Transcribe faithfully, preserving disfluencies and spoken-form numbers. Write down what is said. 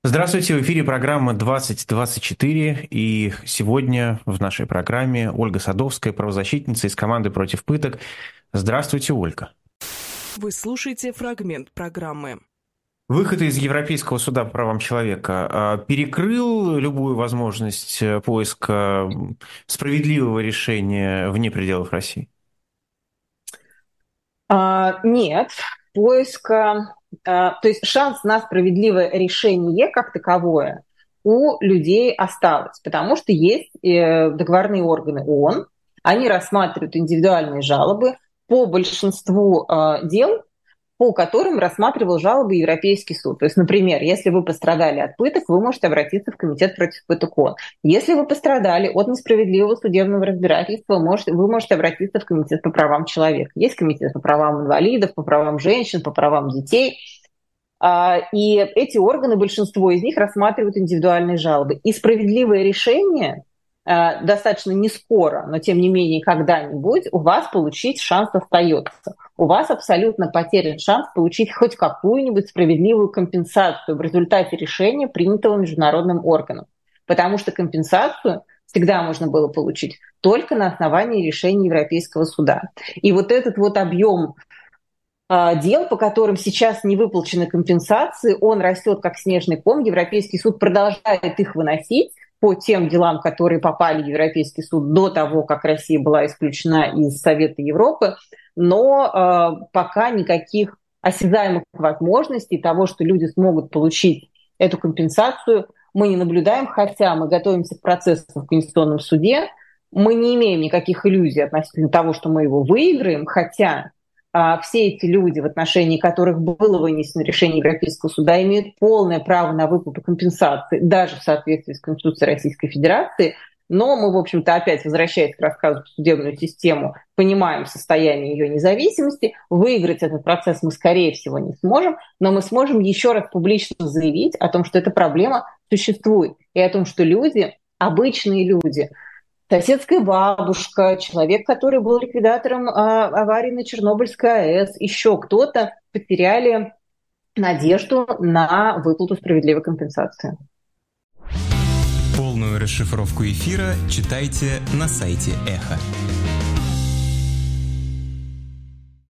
Здравствуйте, в эфире программа двадцать двадцать четыре, и сегодня в нашей программе Ольга Садовская, правозащитница из команды «Против пыток». Здравствуйте, Ольга. Вы слушаете фрагмент программы. Выход из Европейского суда по правам человека перекрыл любую возможность поиска справедливого решения вне пределов России? А, нет, поиска, а, то есть шанс на справедливое решение как таковое у людей осталось, потому что есть э, договорные органы ООН, они рассматривают индивидуальные жалобы по большинству э, дел, по которым рассматривал жалобы Европейский суд. То есть, например, если вы пострадали от пыток, вы можете обратиться в Комитет против пыток ООН. Если вы пострадали от несправедливого судебного разбирательства, можете, вы можете обратиться в Комитет по правам человека. Есть Комитет по правам инвалидов, по правам женщин, по правам детей. И эти органы, большинство из них рассматривают индивидуальные жалобы. И справедливое решение достаточно не скоро, но тем не менее когда-нибудь у вас получить шанс остается. У вас абсолютно потерян шанс получить хоть какую-нибудь справедливую компенсацию в результате решения, принятого международным органом. Потому что компенсацию всегда можно было получить только на основании решения Европейского суда. И вот этот вот объем дел, по которым сейчас не выплачены компенсации, он растет как снежный ком. Европейский суд продолжает их выносить по тем делам, которые попали в Европейский суд до того, как Россия была исключена из Совета Европы, но э, пока никаких осязаемых возможностей того, что люди смогут получить эту компенсацию, мы не наблюдаем, хотя мы готовимся к процессу в Конституционном суде, мы не имеем никаких иллюзий относительно того, что мы его выиграем, хотя все эти люди, в отношении которых было вынесено решение Европейского суда, имеют полное право на выплату компенсации, даже в соответствии с Конституцией Российской Федерации. Но мы, в общем-то, опять, возвращаясь к рассказу про судебную систему, понимаем состояние ее независимости. Выиграть этот процесс мы, скорее всего, не сможем, но мы сможем еще раз публично заявить о том, что эта проблема существует, и о том, что люди, обычные люди, соседская бабушка, человек, который был ликвидатором а, аварии на Чернобыльской АЭС, еще кто-то потеряли надежду на выплату справедливой компенсации. Полную расшифровку эфира читайте на сайте Эхо.